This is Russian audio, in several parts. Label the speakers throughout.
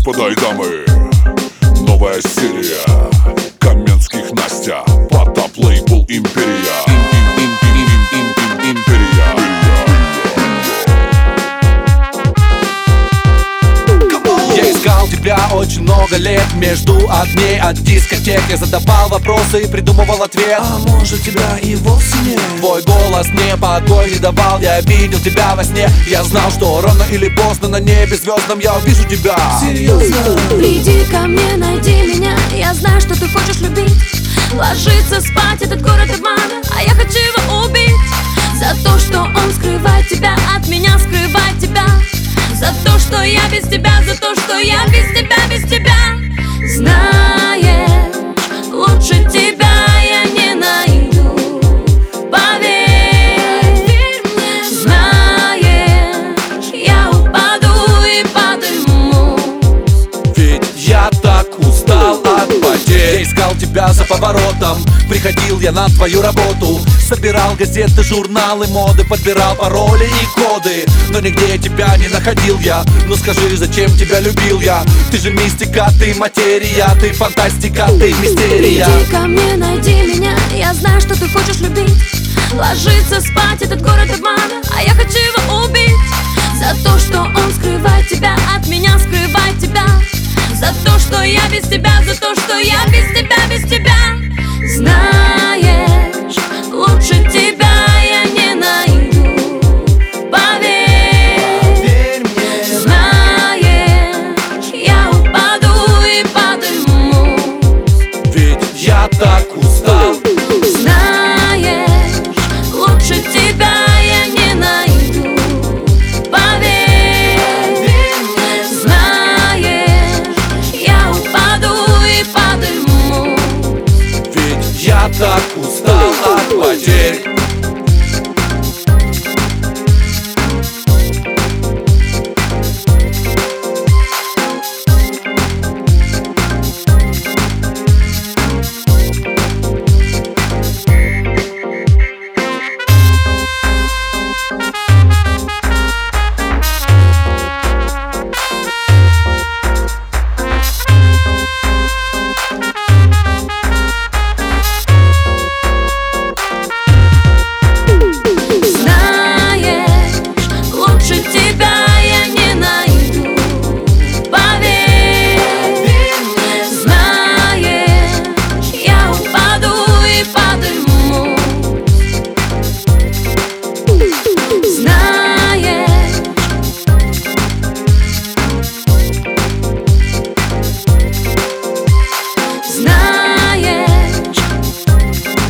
Speaker 1: Господа и дамы, новая серия Каменских Настя, Потап лейбл Империя.
Speaker 2: Я искал тебя очень много лет между огней от дискотек. Я задавал вопросы и придумывал ответ.
Speaker 3: А может тебя и вовсе нет?
Speaker 2: Твой голос мне покой не давал. Я видел тебя во сне. Я знал, что рано или поздно на небе звездном я увижу тебя.
Speaker 3: Серьезно?
Speaker 4: Приди ко мне, найди меня. Я знаю, что ты хочешь любить. Ложиться спать, этот город обмана, а я хочу его убить. За то, что он скрывает тебя от меня, скрывает тебя. За то, что я без тебя, за то, что я без тебя, без тебя. Знаешь, лучше тебя я не найду. Поверь, знаешь, я упаду и подымусь.
Speaker 2: Ведь я так устал от потерь. Я искал тебя за поворотом, приходил я на твою работу. Собирал газеты, журналы, моды, подбирал пароли и коды. Но нигде тебя не находил я. Ну скажи, зачем тебя любил я? Ты же мистика, ты материя, ты фантастика, ты мистерия.
Speaker 4: Приди ко мне, найди меня. Я знаю, что ты хочешь любить. Ложиться спать, этот город обмана, а я хочу его убить. За то, что он скрывает тебя от меня, скрывает тебя. За то, что я без тебя, за то, что я без тебя, без тебя. Знаешь, лучше тебя я не найду. Поверь мне, знаешь, я упаду и подымусь.
Speaker 2: Ведь я так устал.
Speaker 4: Знаешь, лучше тебя я не найду. Поверь, знаешь, я упаду и подымусь.
Speaker 2: Ведь я так устал от потерь.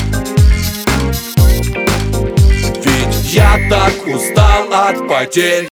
Speaker 2: Я так устал от потерь.